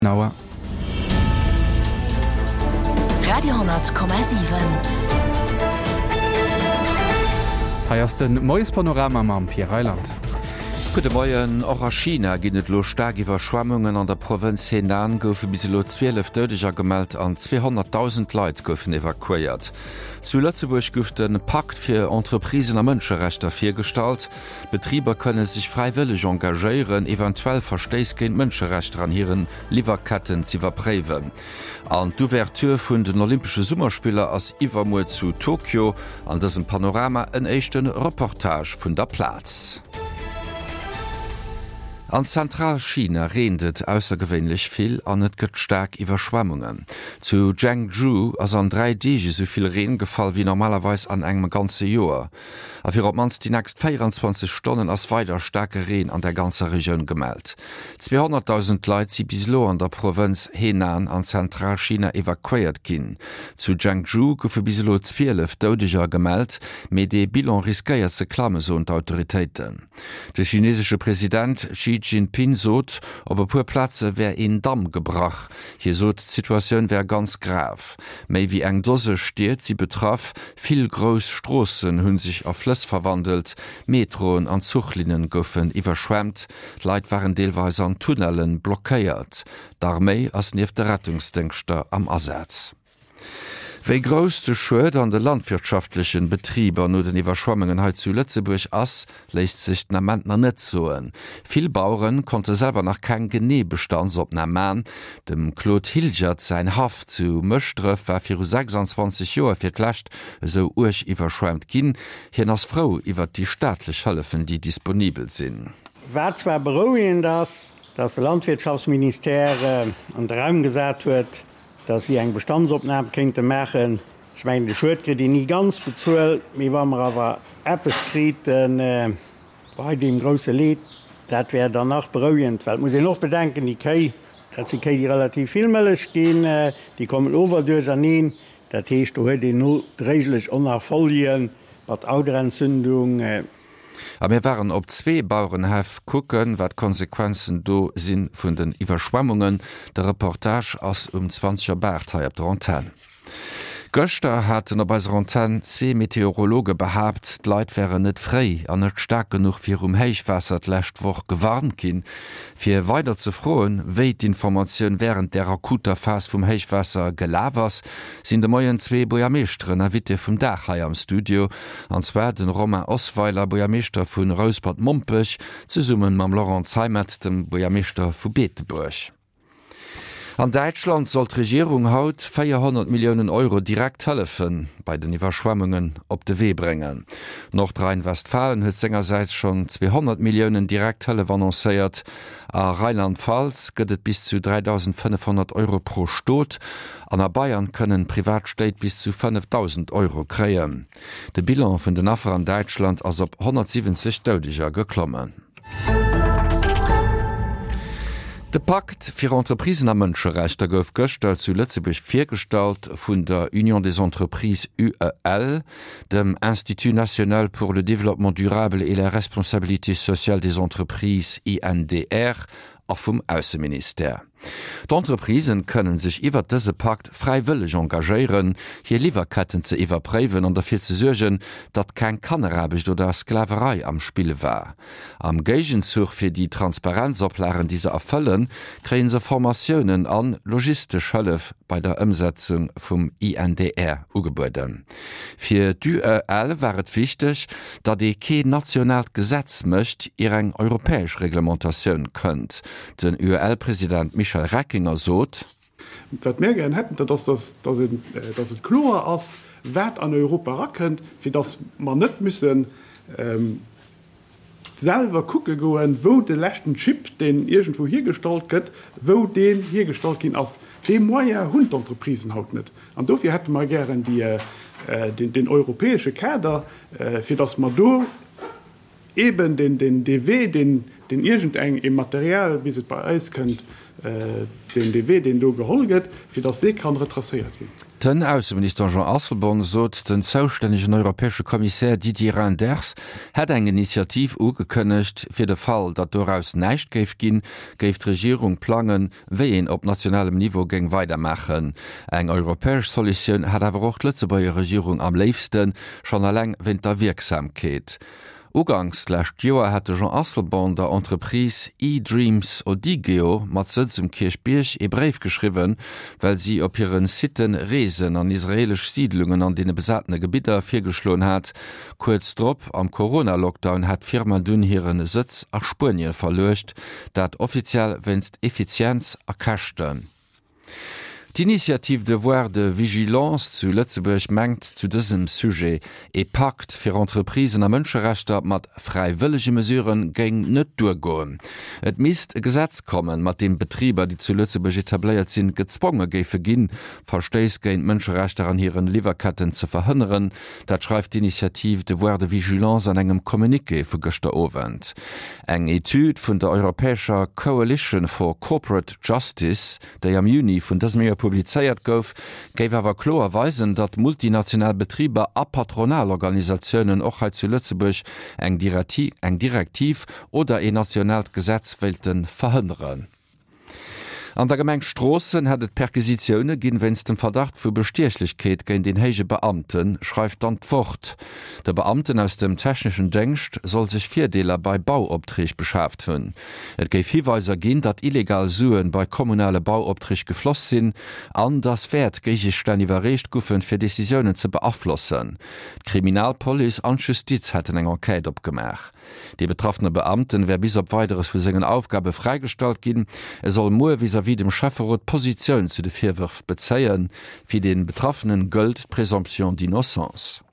Nauer Radio 10,7 Heiers den Moes Panorama am Pierreiland. Gute Moien och a China ginnet lo stark iwwer Schwammungen an der Provinz Henan goufe bis lo 12 Dödeger gemeldt an 200.000 Leiit goufen evakuiert. Zu Lützeburg gouf den Pakt fir Entreprisen a Mënscherechter firstalt. Betrieber könne sich freiwillig engagéieren, eventuell versteis géint Mënscherechter an hireieren Liverketten ziwerpréwen. An d'Ouverture vun den Olympsche Summerspieler ass Iwermo zu Tokio an dessen Panorama en echten Reportage vun der Platz. An Zentralchina redet aussergewöhnlich viel an net gëtt stark Überschwemmungen. Zu Zhengzhou ass an 3 Dige soviel Regen gefall wie normalerweise an engem ganze Joer. Afir op mans die nächst 24 Stunden ass weiter starke Regen an der ganze Region gemeldt. 200.000 Leute sie bislo an der Provinz Henan an Zentralchina evakuiert ginn. Zu Zhengzhou goufe bislo 12 Dödeger gemeldt, me de Bilan riskeiert ze klamme so d'Autoritäten. Der chinesische Präsident Xi Jinping sot, op e puer Platze wär en Damm gebrach. Hier sot d'Situatioun wär ganz grav. Mei wie eng Dose steet sie betraff, viel gross Strossen hunn sich a Flëss verwandelt, Metroen an Zuchlinien goufen iwwerschwemmt, Leiit waren deelweis an Tunnelen blockéiert. D'Armee ass nief de Rettungsdenkster am Ersatz. Wéi grösste Schuld an de landwirtschaftlichen Betrieber no den Iwerschwammungen heit zu Lützeburg ass, lässt sich d'Ammentner net soen. Viel Bauern konnte selber nach kein Geneebestandsopnamen. Dem Claude Hilgert sein Haft zu Mëchtref war fir 26 Joer fir d'Lächt so urch iwwerschwemmt ginn, hien ass Frau iwwer die staatlich Hëllefen, die disponibel sinn. War zwar beruhigend, dass das Landwirtschaftsminister an den Raum gesagt huet, dass sie eng Bestandsopnahme kennte machen. Ich meine, die Schuldkredit nie ganz bezuelt, mir war mir aber Appeskrieten bei dem große Lied, das wäre danach beruhigend, weil muss ich noch bedenken, die Kei, dass die Kei die relativ viel Milch stehen, die kommen over durch an ihn, das heißt, du hört die nur regelmäßig unnachfolgen, mit Autoentzündung. Aber wir waren op 2 Bauernhef gucken, wat Konsequenzen do sinn vun den Iwerschwammungen. Der Reportage ass 20 Berthei op der Antenne. Göster hat bei Antenne 2 Meteorologe behabt, d'Leiit wären net frei an net stark genug fir Heichwasser lächtwoch gewarnt gin. Fir weiter zu frohen, wéi d'Informationun während der akuter Phase vum Heichwasser gelavers, sind de moien 2 Bojameestren a Witte vum Dachhai am Studio, anzwer den Romain Osweiler Bojameester vun Rosbad Mompech, zu summen mam Laurent Heimat dem Bojameester vu Beeteburg. An Deutschland soll die Regierung haut 400 Millionen Euro direkt helfen bei den Überschwemmungen op de Weh bringen. Nordrhein-Westfalen hat seinerseits schon 200 Millionen Direkthilfe annonciert. A Rheinland-Pfalz gëtt bis zu 3.500 Euro pro Stot. An der Bayern können Privatstäit bis zu 5.000 Euro kreien. De Bilan vun den Affer an Deutschland as op 170 Dödeger geklommen. De Pakt fir Entreprisen a Mënscherechter gouf gëchter zu Lützeburg firstalt vun der Union des Entreprises UEL, dem Institut National pour le Développement Durable et la Responsabilité Sociale des Entreprises INDR a vum Außenminister. D'Entreprisen können sich iwwer dëse Pakt freiwillig engagéieren, hier Lieferketten ze iwwerpréwen an dafir ze sorgen, dat kein Kannerabeg oder Sklaverei am Spiele war. Am Gegenzug fir die Transparenzoplaren diese erfüllen, kreen se Formatiounen an logistisch Hëllef bei der Umsetzung vum INDR ugeboden. Fir d'UEL waret wichtig, dat de ke national Gesetz mëcht ir eng europäesch Reglementatioun kënnt. Den UEL-Präsident Michel Reckinger sot. Wat mir gern hätten, dass het klar ass wat an Europa rakennt, fir dass man net müssen selber gucke goen, wo de lächten Chip den irgendwo hier gestalt gëtt, wo den hier gestalt gin ass de moier Hundenterprisen haut net. An dofir hätte man gern den europäische Kader fir dass man do eben den DW den irgend eng im Material wie se bei Eis könnt den DW den du geholget, fir das se kann retraiert gin. Den Außenminister Jean Asselborn sot den zoustännegen europäesche Kommissär Didier Reynders hat eng Initiativ ugekënnecht fir de Fall, dat doraus neicht géif ginn, géif d' Regierung planen, wéi en op nationalem Niveau géng weitermachen. Eng europäesch Soluioun hat awer och d'Lëtzebauer Regierung am leefsten schon alleng wenn der Wirksamkeet. Ugangslächt Joer hat Jean Asselborn der Entreprise eDreams Odigeo mat Sitz zum Kirchbierch e Brief geschriwen, weil sie op ihren Sitten Reesen an israelisch Siedlungen an dene besatne Gebieter firgeschloen hat. Kurz drop am Corona-Lockdown hat Firma dun hireieren Sitz a Spurien verlecht, dat offiziell wennst Effizienz erkachten. D'Initiative Devoir de Vigilance zu Lützeburg mengt zu diesem Sujet e Pakt fir Entreprisen a Mënscherechter mat freiwillige Mesuren géng net durchgoen. Et misst e Gesetz kommen, mat dem Betrieber, die zu Lützeburg etabliert sind, gezwonge géife ginn, versteis géint Mënscherechter an hireieren Lieferketten ze verhënneren, dat schreibt d'Initiative Devoir de Vigilance an engem Kommuniqué vu gëster Owend. Eng Etude vun der Europäischer Coalition for Corporate Justice, déi am Juni vun diesem Jahr publizeiert gouf, géif awer klo erweisen, dat multinational Betrieber a Patronalorganisationen och zu Lützeburg eng Direktiv oder e nationalt Gesetz welten verhinderen. An der Gemeng Strossen hat et Perquisitionune ginn wenns dem Verdacht vu Bestierchlichkeit géint den héige Beamten, schreift dann fort. Der Beamten aus dem technischen Denkst soll sich Vierdeler bei Bauoptrich beschäft hunn. Et géif Hiweiser ginn, dat illegal Suen bei kommunale Bauoptrich gefloss sinn, an das Wert geich dann iwwerrecht guffen fir Decisionen ze beaflossen. Kriminalpolis an Justiz hätten eng Enquete opgemach. Die betroffene Beamten wär bis op weiteres vu segen Aufgabe freigestalt ginn, soll moe wie dem Schafferrot Position zu de Vierwürf bezeien, wie den betroffenen Göld Präsumption d'innocence.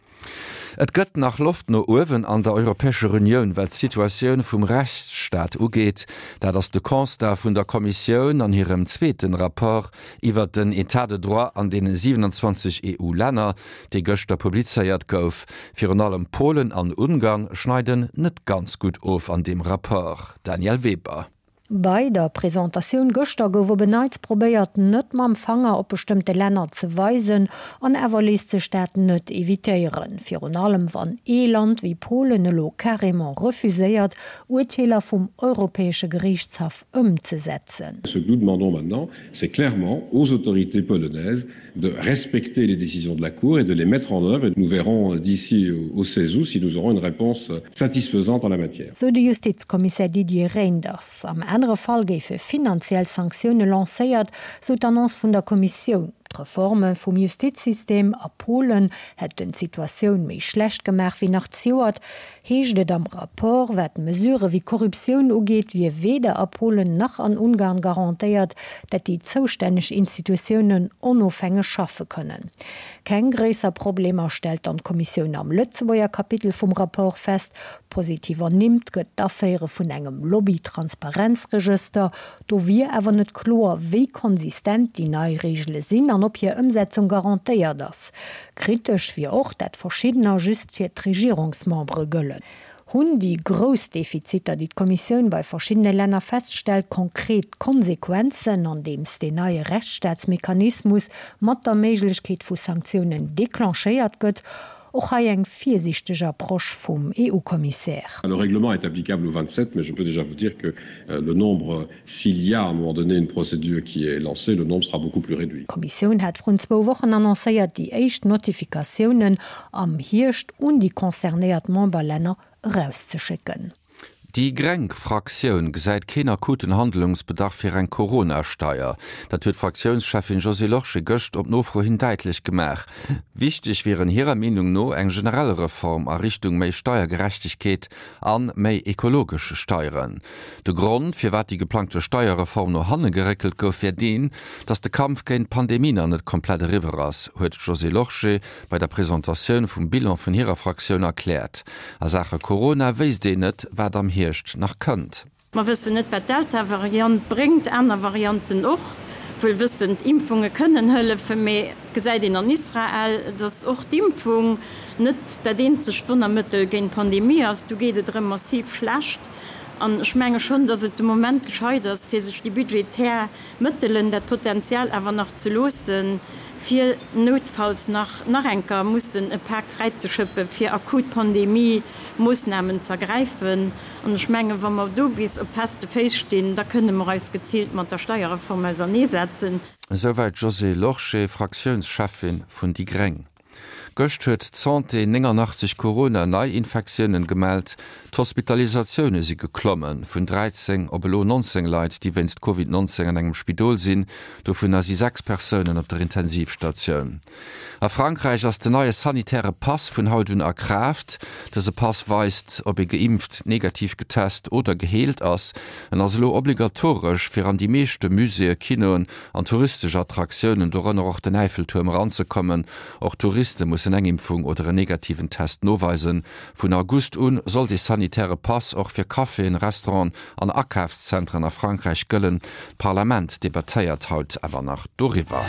Et gëtt nach Luft no Uwen an der Europäische Union, weil Situationun vum Rechtsstaat ugeht, da das de Constat vun der Kommission an ihrem zweiten Rapport iwwer den Etat de droit an den 27 EU-Länner, die Göster publizeiert gouf, fir an allem Polen an Ungarn schneiden net ganz gut auf an dem Rapport. Daniel Weber. Bei der Präsentatioun Göster gower beneits probéiert net mam Fanger op bestimmte Länder ze weisen an everliste Staaten net evitéieren. Fi allem wann Eland wie Polen lo carrément refuséiert, Urteiler vum Europäesche Gerichtshof umzusetzen. Ce que nous demandons maintenant, c'est clairement aux autorités polonaises de respecter les décisions de la Cour et de les mettre en œuvre. Et nous verrons d'ici au 16 août si nous aurons une réponse satisfaisante en la matière. So de Justizkommissär Didier Reynders. Am andere Fall géife finanziell Sanktionen lancéiert, so d'Annonce vun der Kommission. Reforme vum Justizsystem a Polen het den Situationun méi schlecht gemerk wie nach Zoat, heeschtet am rapport wat Mesure wie Korruption ugeet wie weder a Polen nach an Ungarn garantiiert, dat die zoustänneg Institutionen onofhängig schaffe können. Kein gräser Problemer stellt an Kommission am Lützebauer Kapitel vom rapport fest, positiver nimmt gëtt d'Affäre vun engem Lobbytransparenzregister, do wie awer net klar wie konsistent die Neuregelle sinn an op hier Umsetzung garantiiert das. Kritisch wie auch dat verschiedener just fir Regierungsmembre gëllen. Hun die Großdefiziter, die Kommission bei verschiedene Länder feststellt, konkret Konsequenzen an dem den neue Rechtsstaatsmechanismus mat der Möglichkeit vu Sanktionen déclencheiert gëtt, auch eng viersichtiger Approche vom EU-Kommissär. Le règlement est applicable aux 27, mais je peux déjà vous dire que le nombre, s'il y a à un moment donné une procédure qui est lancée, le nombre sera beaucoup plus réduit. Die Kommission hat rund 2 Wochen annonciert die echt Notifikationen am Hircht und die konzerniert Memberländer rauszuschicken. Die Grenk-Fraktion seit kein akuten Handlungsbedarf fir en Corona-Steuer. Dat huet Fraktionschefin José Lorsche Göcht op nofro hin deitlich gemach. Wichtig wären ihrer Meinung no eng generelle Reform a Richtung méi Steuergerechtigkeit an méi ekologische Steuern. De Grund fir wat die geplante Steuerreform no hanne gerekelt gouf fir den, dass der Kampf gegen Pandemien an net komplette River ass, huet José Lorsche bei der Präsentation vum Bilan vun ihrer Fraktion erklärt. A Sache Corona weis de net, wat am Hircht nach Kant. Man wissen net, wat Delta-Variant bringt, andere Varianten auch. Wir wissen, Impfungen können helfen, aber gesagt in Israel, dass auch die Impfung nicht der einzige Wundermittel gegen Pandemie ist. Du geht es massiv schlecht. Und ich meine schon, dass es im Moment gescheit ist, für sich die budgetär Mittel das Potenzial aber noch zu losen, für notfalls nach Enker müssen ein Park freizuschippen, für Akutpandemie Maßnahmen zu ergreifen. Und ich meine, wenn wir da bis auf feste feststehen, da können wir uns gezielt mit der Steuerreform also nie setzen. Soweit José Lorche, Fraktionschefin von Die Greng. Göcht huet 89 Corona-Neiinfektionen gemeldt, d'Hospitalisationune sie geklommen, vun 13 obelo 19 Leiit, die wennst COVID-19 an engem Spidol sinn, do vun as 6 Personen op der Intensivstationun. A Frankreich ass de neue sanitäre Pass vun Hautun erkraft, dat se Pass weist, ob geimpft, negativ getest oder geheelt ass, en as lo obligatorisch fir an die meeschte Musee, Kinoen an touristische Attraktionen dorannner auch den Eiffelturm ranzukommen, auch Touristen muss Engimpfung oder einen negativen Test noweisen. Von August un soll die sanitäre Pass auch für Kaffee in Restaurant an Akkaufszentren nach Frankreich göllen. Parlament debatteiert haut aber nach Doriva.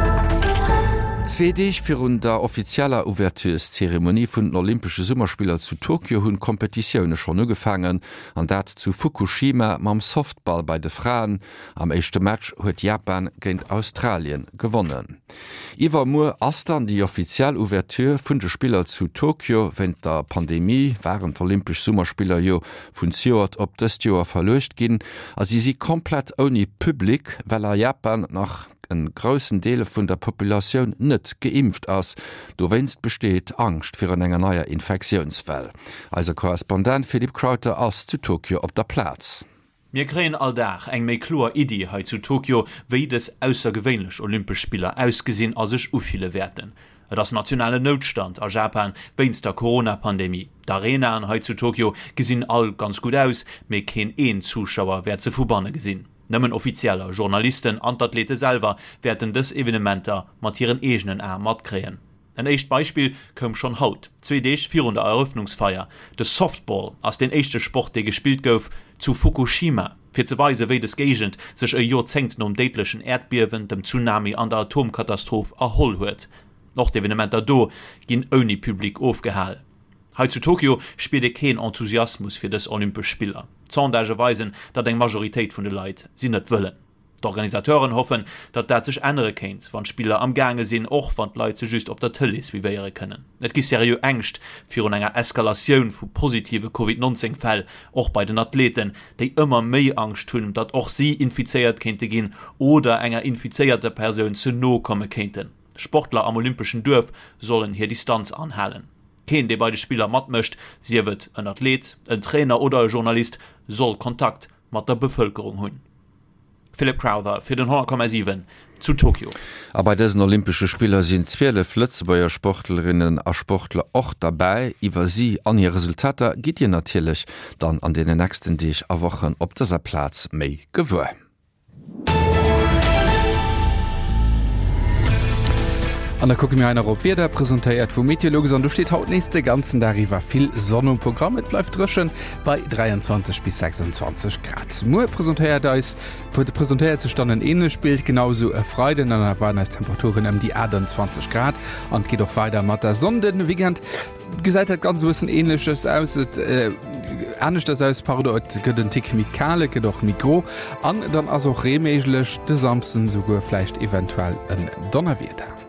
Zwedig für der offizieller Ouverturezeremonie vun den Olympische Summerspieler zu Tokio hunn Kompetitionune schon ugefangen, an dat zu Fukushima mam Softball bei de Frauen. Am echte Match huet Japan géint Australien gewonnen. Iwer Moore ass dann die offiziell Ouverture vun de Spieler zu Tokio wenn der Pandemie waren Olympisch Summerspieler jo vun Siot op des Joer verlecht ginn, as sie komplett oni Publik, well Japan nach en großen Deele vun der Population net geimpft ass, du wennst besteht Angst fir en enger neuer Infektionsfall. Also Korrespondent Philipp Krauter ass zu Tokio op der Platz. Mir kreen alldach eng méi klor Idee he zu Tokio, wiei des aussergewöhnlich Olympischspieler ausgesinn as sech ufile werden. Das nationale Notstand a Japan wennst der Corona-Pandemie. D'Arena an he zu Tokio gesinn all ganz gut aus, méi ken een Zuschauer wer ze Fubanne gesinn. Nëmmen offizieller Journalisten an d'Athlete selber werden des Evenementer mat ihren egenen mat kreen. Ein echt Beispiel kom schon haut. 2D 400 Eröffnungsfeier. De Softball aus den echte Sport, de gespielt gouf, zu Fukushima. Fir ze weise wéi des Gegent sech e Jozenten deitlechen Erdbeben dem Tsunami an der Atomkatastrophe erholl huet. Noch d'Evenementer do ginn oni Publikum aufgehall. He zu Tokio spiele kein Enthusiasmus fir des Olympisch Spieler. Sondage weisen, dat eng Majoritéit vun de Leiit sie net wëllen. D'Organisateuren hoffen, dat dat sech enere kenint, wann Spieler am Gange sinn och wann Leiite just op der Tëllis wie wéiere kënnen. Et gi serio engcht fir un enger Eskalatioun vu positive COVID-19-Fäll och bei den Athleten, déi ëmmer méi Angst hunn, dat och sie infizeiert kente ginn oder enger infizeierte Persoun ze no komme kenten. Sportler am olympischen Dörf sollen hier Distanz anhalen. Kein, der beide Spieler mat möcht, sie wird ein Athlet, ein Trainer oder ein Journalist soll Kontakt mit der Bevölkerung hun. Philipp Crowther für den 100,7 zu Tokio. Aber bei diesen Olympischen Spieler sind 12 Lützebauer Sportlerinnen und Sportler auch dabei. Über sie an ihre Resultate geht ihr natürlich dann an den nächsten Wochen auf dieser Platz mehr gewöhnt. An der gucke mir einer op wie der präsentiert vu Meteorologen du steht haut nächste ganzen darüber viel Sonne und Programm mit bleibt drschen bei 23 bis 26 Grad. Mu präsentiert da ist wurde präsentiert zustanden ähnlich spielt genauso erfreut in einer Temperaturen um die 20 Grad und geht auch weiter mit der Sonne weekend gesagt hat ganz bisschen ähnliches aus anders das aus Tick Mikale doch Mikro an dann also remäßig des Samsten sogar vielleicht eventuell ein Donnerwetter.